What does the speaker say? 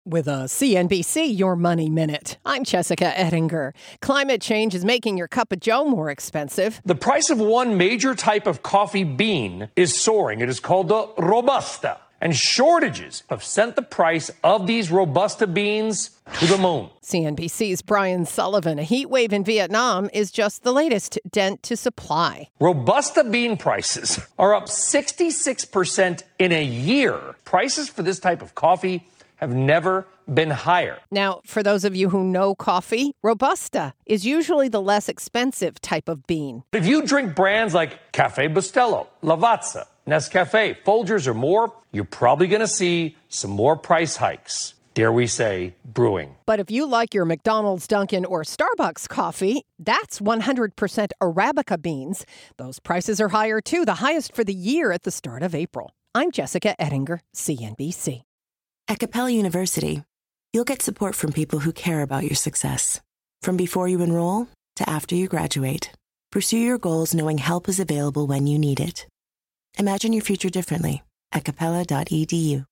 With a CNBC Your Money Minute, I'm Jessica Ettinger. Climate change is making your cup of joe more expensive. The price of one major type of coffee bean is soaring. It is called the Robusta. And shortages have sent the price of these Robusta beans to the moon. CNBC's Brian Sullivan. A heat wave in Vietnam is just the latest dent to supply. Robusta bean prices are up 66% in a year. Prices for this type of coffee have never been higher. Now, for those of you who know coffee, Robusta is usually the less expensive type of bean. If you drink brands like Café Bustelo, Lavazza, Nescafe, Folgers, or more, you're probably going to see some more price hikes. Dare we say, brewing. But if you like your McDonald's, Dunkin', or Starbucks coffee, that's 100% Arabica beans. Those prices are higher, too, the highest for the year at the start of April. I'm Jessica Ettinger, CNBC. At Capella University, you'll get support from people who care about your success. From before you enroll to after you graduate, pursue your goals knowing help is available when you need it. Imagine your future differently at capella.edu.